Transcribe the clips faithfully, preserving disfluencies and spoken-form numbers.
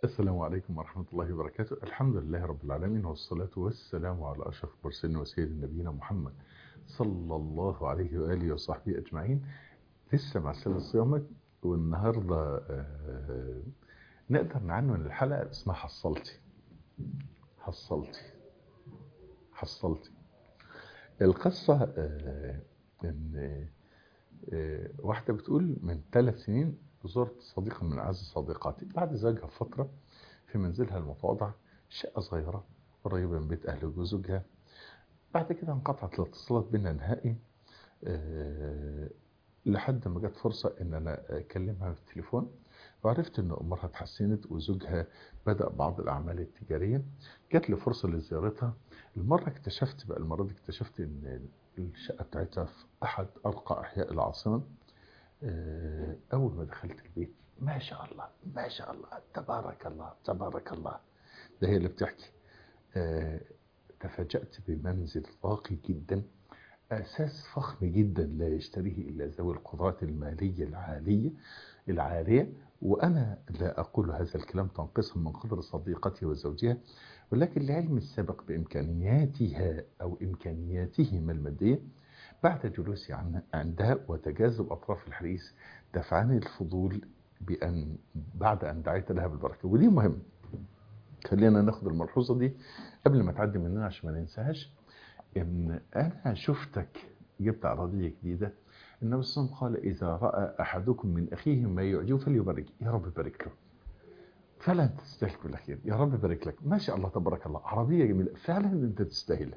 السلام عليكم ورحمة الله وبركاته. الحمد لله رب العالمين، والصلاة والسلام على أشرف المرسلين وسيد نبينا محمد صلى الله عليه وآله وصحبه أجمعين. لسه مع سلسلة صيامك، والنهاردة آه، نقدر نعنون الحلقة اسمها حصلتي حصلتي حصلتي. القصة آه، إن آه، واحدة بتقول من ثلاث سنين زرت صديقة من أعز صديقاتي بعد زواجها بفترة في منزلها المتواضع، شقة صغيرة قريبة من بيت أهل وزوجها. بعد كده انقطعت الاتصالات بينا نهائي، أه لحد ما جت فرصة إن أنا أكلمها في التليفون، وعرفت إن أمورها اتحسنت وزوجها بدأ بعض الأعمال التجارية. جات لي فرصة لزيارتها. المرة اكتشفت بقى المرة دي اكتشفت إن الشقة بتاعتها في أحد أرقى أحياء العاصمة. أه أول ما دخلت البيت، ما شاء الله ما شاء الله تبارك الله تبارك الله، ده هي اللي بتحكي. آه، تفاجأت بمنزل راقي جدا، أساس فخم جدا لا يشتريه إلا ذوي القدرات المالية العالية العالية. وأنا لا أقول هذا الكلام تنقصا من قدر صديقتي وزوجها، ولكن لعلم السابق بإمكانياتها أو إمكانياتهما المادية. بعد جلوسي عندها وتجاذب أطراف الحديث دفعني الفضول بأن بعد أن دعيت لها بالبركة، ودي مهم. خلينا ناخد الملحوظة دي قبل ما تعدي مننا عشان ما ننساهاش. ان انا شفتك جبت عربية جديدة، النبي صلى الله عليه وسلم قال اذا رأى احدكم من اخيه ما يعجبه فليبارك، يا رب بارك له، فعلا تستاهل كل خير، يا رب بارك لك، ما شاء الله تبارك الله، عربية جميلة فعلا انت تستاهلها.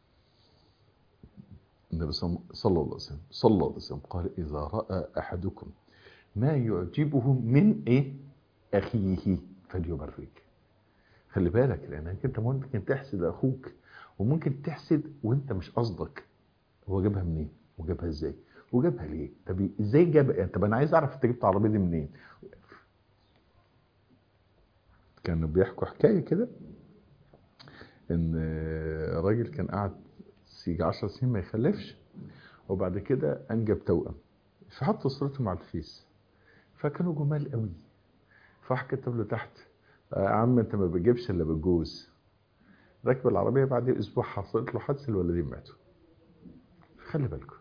النبي صلى الله عليه وسلم صلى الله عليه وسلم قال اذا رأى احدكم ما يعجبه من ايه اخيه فليبارك. خلي بالك، لانك انت ممكن تحسد اخوك، وممكن تحسد وانت مش قصدك. هو جابها منين وجابها ازاي وجابها ليه؟ طب ازاي جابها يعني؟ طب انا عايز اعرف انت جبت العربيه دي منين. كانوا بيحكوا حكايه كده ان راجل كان قاعد سيجي عشر سنين ما يخلفش، وبعد كده انجب توأم، فحط صورته مع الفيس، فكانوا جمال قوي، فراح كتب له تحت يا عم انت ما بتجيبش الا بالجوز. ركب العربيه بعد اسبوع حصلت له حادثه، الولدين ماتوا. خلي بالكم،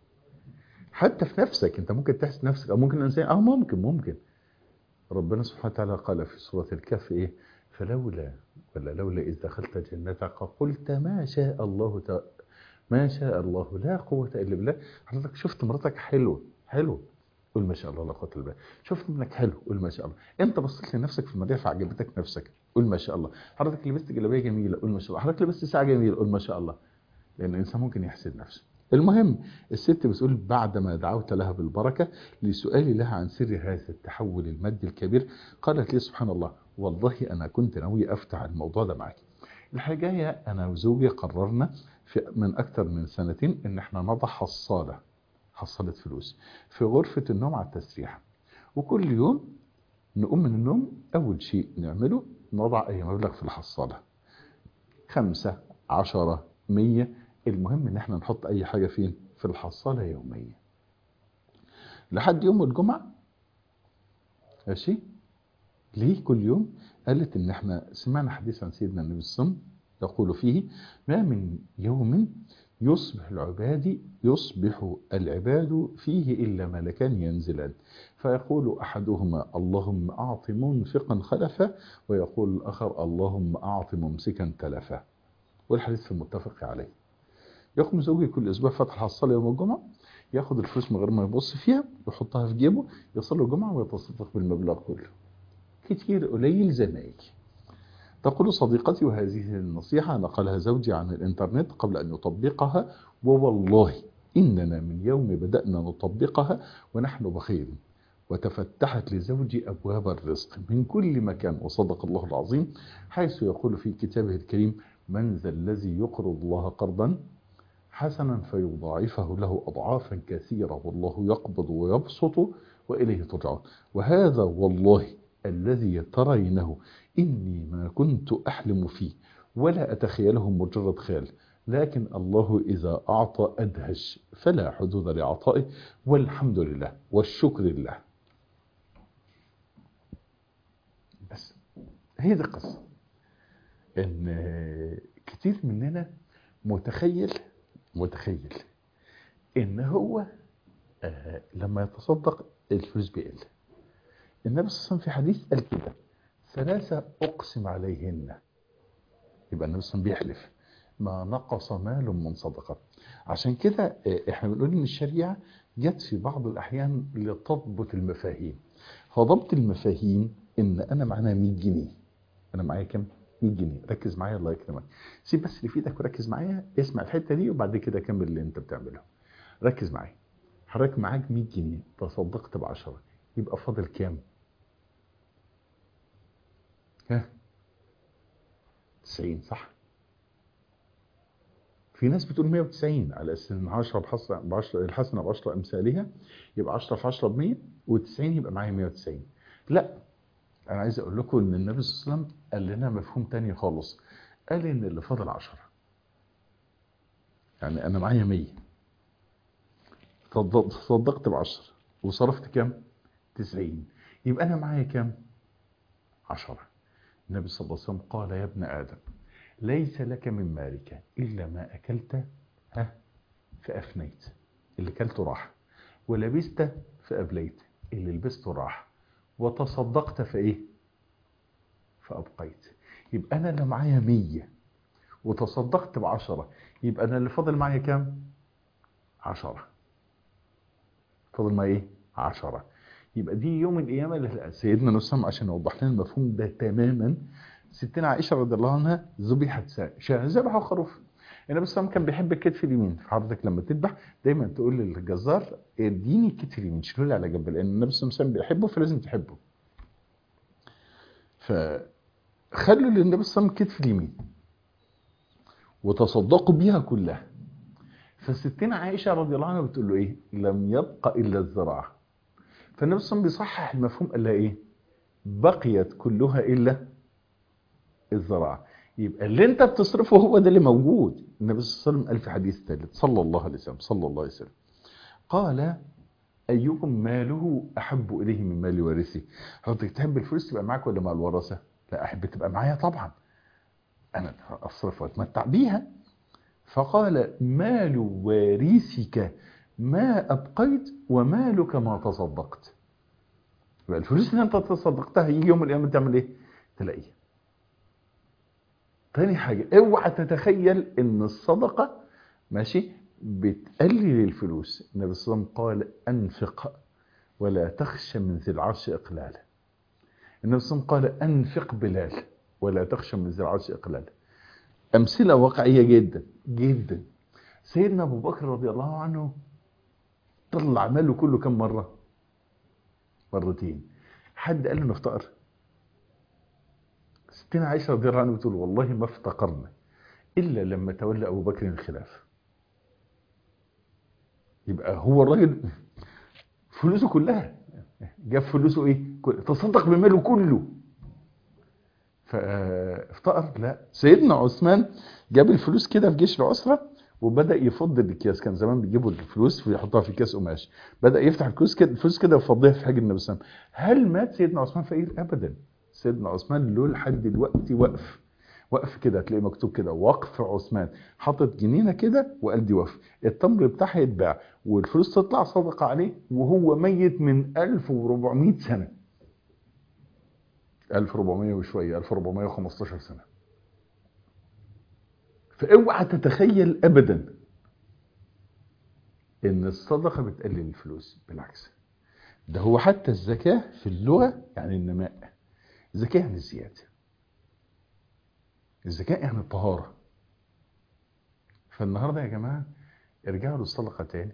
حتى في نفسك انت ممكن تحس نفسك، او ممكن الانسان اه ممكن ممكن ربنا سبحانه وتعالى قال في سورة الكهف ايه؟ فلولا ولا لولا إذ دخلت جنتك قلت ما شاء الله ت... ما شاء الله لا قوة إلا بالله. حضرتك شفت مراتك حلوة حلو، قول ما شاء الله لا قوة إلا بالله. شفت منك حلو، قول ما شاء الله. انت بصيت لنفسك في المرايه فعجبتك نفسك، قول ما شاء الله. حضرتك لبست جلابيه جميله، قول ما شاء الله. حضرتك لبست ساعه جميله، قول ما شاء الله. لأن الإنسان ممكن يحسد نفسه. المهم، الست بتقول بعدما دعوت لها بالبركة لسؤالي لها عن سر هذا التحول المادي الكبير، قالت لي سبحان الله والله أنا كنت ناوي أفتح الموضوع ده معك. الحقيقة أنا وزوجي قررنا في من أكثر من سنتين إن احنا نضع حصالة حصالة فلوس في غرفة النوم على التسريحة، وكل يوم نقوم من النوم أول شيء نعمله نضع أي مبلغ في الحصالة، خمسة عشرة مية، المهم ان احنا نحط اي حاجة فين في الحصالة يوميا لحد يوم الجمعة. ماشي، ليه كل يوم؟ قالت ان احنا سمعنا حديث عن سيدنا النبي صلى الله عليه وسلم يقول فيه ما من يوم يصبح العباد يصبح العباد فيه إلا ملكان ينزلان، فيقول أحدهما اللهم أعط منفقا خلفا، ويقول الآخر اللهم أعط ممسكا تلفا، والحديث في المتفق عليه. يقوم زوجي كل اسبوع فتح حصاله يوم الجمعه، ياخد الفلوس من غير ما يبص فيها ويحطها في جيبه، يصلي الجمعه ويتصدق بالمبلغ كله. كتير قليل زي ما يجي. تقول صديقتي وهذه النصيحه نقلها زوجي عن الانترنت قبل ان يطبقها، ووالله اننا من يوم بدانا نطبقها ونحن بخير، وتفتحت لزوجي ابواب الرزق من كل مكان، وصدق الله العظيم حيث يقول في كتابه الكريم من ذا الذي يقرض الله قرضا حسنا فيضاعفه له أضعافا كثيرة والله يقبض ويبسط وإليه ترجعون. وهذا والله الذي ترينه إني ما كنت أحلم فيه ولا أتخيله مجرد خيال، لكن الله إذا أعطى أدهش فلا حدود لعطائه، والحمد لله والشكر لله. بس هي دي القصة. ان كتير مننا متخيل متخيل ان هو آه لما يتصدق الفلوس بيقل. النبي صلى الله عليه وسلم في حديث قال كده: ثلاثة اقسم عليهن. يبقى النبي صلى الله عليه وسلم بيحلف ما نقص مال من صدقة. عشان كده احنا بنقول ان الشريعة جت في بعض الاحيان لتضبط المفاهيم. فضبط المفاهيم ان انا معانا مية جنيه. انا معايا كام؟ مية جنيه. ركز معايا الله يكرمك. سيب بس اللي في ايدك وركز معايا، اسمع الحتة دي وبعد كده كمل اللي انت بتعمله. ركز معايا. حضرتك معاك مية جنيه، تصدقت بعشرة، يبقى فاضل كام؟ ها؟ تسعين، صح؟ في ناس بتقول مية وتسعين على اساس ان عشرة بحصر بعشرة، الحسنه بعشرة امثالها، يبقى عشرة في عشرة ب مية، و90 يبقى معايا مية وتسعين. لا، انا عايز اقول لكم ان النبي صلى الله عليه وسلم قال لنا مفهوم تاني خالص. قال ان اللي فاضل عشرة، يعني انا معايا مية، تصدقت ب عشرة وصرفت كام؟ تسعين، يبقى انا معايا كام؟ عشرة. النبي صلى الله عليه وسلم قال: يا ابن ادم، ليس لك من مالك الا ما اكلت ها فافنيت، اللي كلته راح، ولبست فأبليت، اللي لبسته راح، وتصدقت فإيه؟ فأبقيت. يبقى أنا اللي معايا مية وتصدقت بعشرة، يبقى أنا اللي فاضل معايا كام؟ عشرة. فاضل معايا إيه؟ عشرة. يبقى دي يوم القيامة اللي سيدنا نسلم عشان يوضح لنا المفهوم ده تماما. ستنا عائشة رضي الله عنها ذبحت شاة، ذبحوا خروف. النبي صلى الله عليه وسلم كان بيحب الكتف اليمين، فحضرتك لما تذبح دايما تقول للجزار: اديني الكتف اليمين، شيلوا لي على جنب، لان النبي صلى الله عليه وسلم بيحبه فلازم تحبه. فخلوا للنبي صلى الله عليه وسلم كتف اليمين وتصدقوا بيها كلها. فستنا عائشة رضي الله عنها بتقول له ايه؟ لم يبقى الا الذراع. فالنبي صلى الله عليه وسلم بيصحح المفهوم، قال لها ايه؟ بقيت كلها الا الذراع. يبقى اللي انت بتصرفه هو ده اللي موجود. النبي صلى الله عليه وسلم قال في حديث ثالث صلى الله عليه وسلم صلى الله عليه وسلم قال: ايكم ماله احب اليه من مال وارثه؟ حضرتك تحب الفلوس تبقى معاك ولا مع الورثه؟ لا، احب تبقى معايا طبعا، انا اصرف واتمتع بيها. فقال: مال وارثك ما ابقيت ومالك ما تصدقت. يبقى الفلوس اللي انت تصدقتها يجي يوم القيامه تعمل ايه؟ تلاقيها. تاني حاجه، اوعى تتخيل ان الصدقه ماشي بتقلل الفلوس. النبي صلى الله عليه وسلم قال: انفق ولا تخشى من ذي العرش اقلالا. النبي صلى الله عليه وسلم قال: انفق بلال ولا تخشى من ذي العرش اقلالا. امثله واقعيه جدا جدا. سيدنا ابو بكر رضي الله عنه طلع ماله كله كم مره؟ مرتين. حد قال له نفتقر؟ ستنا عائشه رضي الله عنها بتقول: والله ما افتقرنا الا لما تولى ابو بكر الخلافه. يبقى هو الراجل فلوسه كلها، جاب فلوسه ايه؟ تصدق بماله كله. فافتقر؟ لا. سيدنا عثمان جاب الفلوس كده في جيش العسره وبدا يفض الاكياس. كان زمان بيجيبوا الفلوس ويحطها في كاس قماش، بدا يفتح الكوس كده الفلوس كده ويفضيها في حاجه النبي صلى الله عليه وسلم. هل مات سيدنا عثمان فقير؟ ابدا. سيدنا عثمان له لحد دلوقتي وقف وقف كده، هتلاقي مكتوب كده: وقف عثمان. حاطط جنينه كده وقال دي وقف. التمر بتاعها يتباع والفلوس تطلع صدقه عليه وهو ميت من ألف وأربعمائة سنه. ألف وأربعمائة وشويه، ألف وأربعمائة وخمستاشر سنه. فاوعى تتخيل ابدا ان الصدقه بتقلل الفلوس، بالعكس. ده هو حتى الزكاه في اللغه يعني النماء. الزكاه يعني الزياده، الزكاه يعني الطهاره. فالنهارده يا جماعه ارجعوا للصدقه تاني.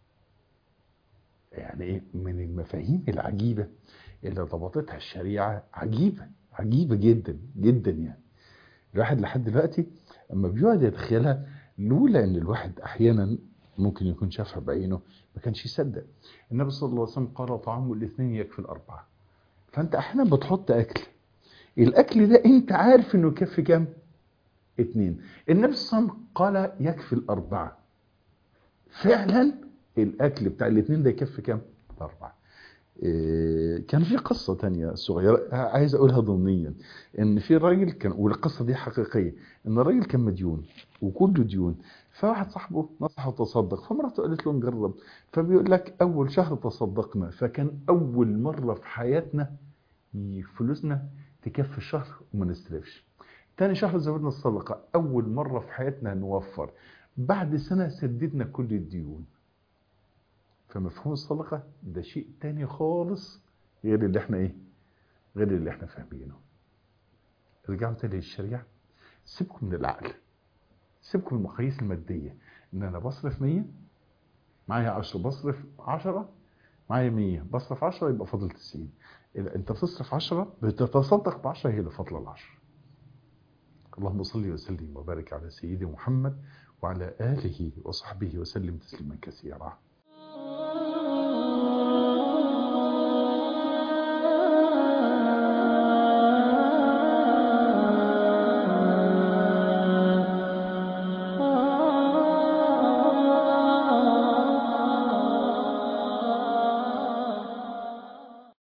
يعني ايه؟ من المفاهيم العجيبه اللي ضبطتها الشريعه، عجيبه عجيبه جدا جدا. يعني الواحد لحد دلوقتي اما بيقعد يتخيلها، لولا ان الواحد احيانا ممكن يكون شافها بعينه ما كانش يصدق. النبي صلى الله عليه وسلم قال: طعام الاثنين يكفي الاربعه. فانت احيانا بتحط اكل، الاكل ده انت عارف انه يكفي كام؟ اتنين. النبي صلى الله عليه وسلم قال: يكفي الاربعه. فعلا الاكل بتاع الاثنين ده يكفي كام؟ اربعه. إيه، كان في قصة تانية صغيرة عايز أقولها ضمنيا، إن في راجل كان، والقصة دي حقيقية، إن الراجل كان مديون وكله ديون، فواحد صاحبه نصحه تصدق، فمراته قالت له نجرب، فبيقول لك أول شهر تصدقنا، فكان أول مرة في حياتنا فلوسنا تكفي الشهر وما نستلفش. تاني شهر زودنا الصدقة، أول مرة في حياتنا نوفر. بعد سنة سددنا كل الديون. فمفهوم الصدقة ده شيء تاني خالص غير اللي احنا ايه، غير اللي احنا فاهمينه. رجعوا تاني للشريعة، سيبكم من العقل، سيبكم من المقاييس المادية، ان انا بصرف مية معايا عشرة، بصرف عشرة معايا مية، بصرف عشرة يبقى فاضل تسعين. إذا انت بتصرف عشرة بتتصدق ب عشرة، هي اللي فاضله العشرة. اللهم صل وسلم وبارك على سيدي محمد وعلى آله وصحبه وسلم تسليما كثيرا.